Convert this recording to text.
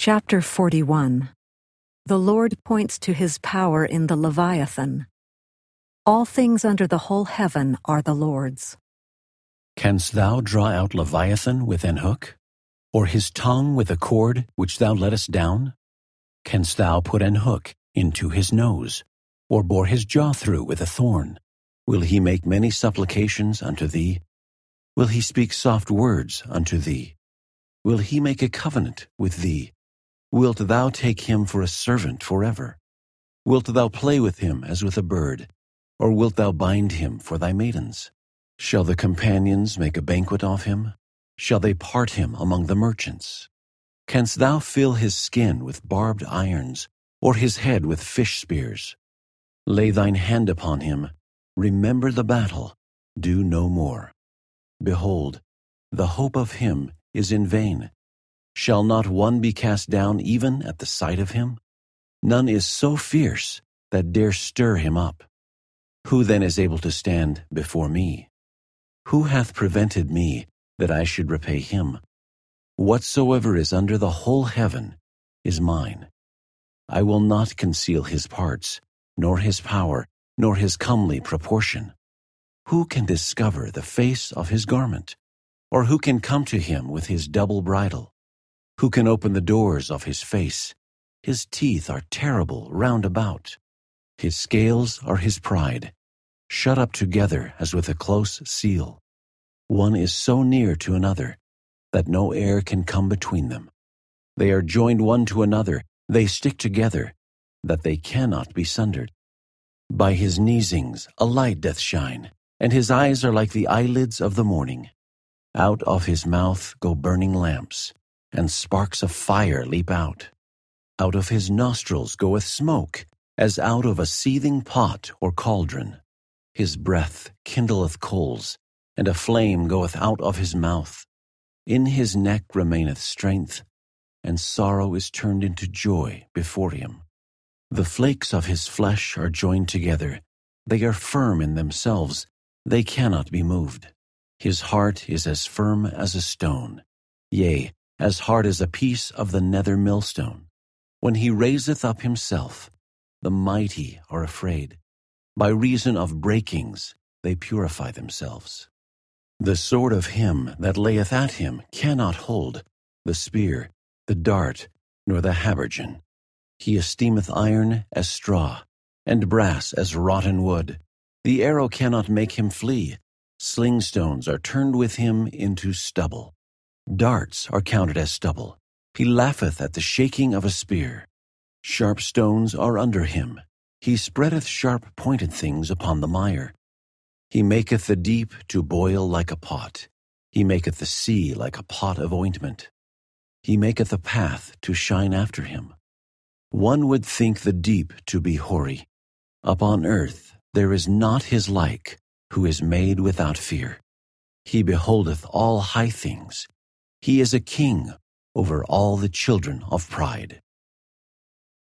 Chapter 41. The Lord points to his power in the Leviathan. All things under the whole heaven are the Lord's. Canst thou draw out Leviathan with an hook? Or his tongue with a cord which thou lettest down? Canst thou put an hook into his nose, or bore his jaw through with a thorn? Will he make many supplications unto thee? Will he speak soft words unto thee? Will he make a covenant with thee? Wilt thou take him for a servant forever? Wilt thou play with him as with a bird, or wilt thou bind him for thy maidens? Shall the companions make a banquet of him? Shall they part him among the merchants? Canst thou fill his skin with barbed irons, or his head with fish spears? Lay thine hand upon him, remember the battle, do no more. Behold, the hope of him is in vain. Shall not one be cast down even at the sight of him? None is so fierce that dare stir him up. Who then is able to stand before me? Who hath prevented me that I should repay him? Whatsoever is under the whole heaven is mine. I will not conceal his parts, nor his power, nor his comely proportion. Who can discover the face of his garment? Or who can come to him with his double bridle? Who can open the doors of his face? His teeth are terrible round about. His scales are his pride, shut up together as with a close seal. One is so near to another that no air can come between them. They are joined one to another, they stick together, that they cannot be sundered. By his neesings a light doth shine, and his eyes are like the eyelids of the morning. Out of his mouth go burning lamps, and sparks of fire leap out. Out of his nostrils goeth smoke, as out of a seething pot or cauldron. His breath kindleth coals, and a flame goeth out of his mouth. In his neck remaineth strength, and sorrow is turned into joy before him. The flakes of his flesh are joined together. They are firm in themselves, they cannot be moved. His heart is as firm as a stone, yea, as hard as a piece of the nether millstone. When he raiseth up himself, the mighty are afraid. By reason of breakings they purify themselves. The sword of him that layeth at him cannot hold, the spear, the dart, nor the habergeon. He esteemeth iron as straw, and brass as rotten wood. The arrow cannot make him flee. Sling stones are turned with him into stubble. Darts are counted as stubble. He laugheth at the shaking of a spear. Sharp stones are under him. He spreadeth sharp-pointed things upon the mire. He maketh the deep to boil like a pot. He maketh the sea like a pot of ointment. He maketh a path to shine after him. One would think the deep to be hoary. Upon earth there is not his like, who is made without fear. He beholdeth all high things. He is a king over all the children of pride.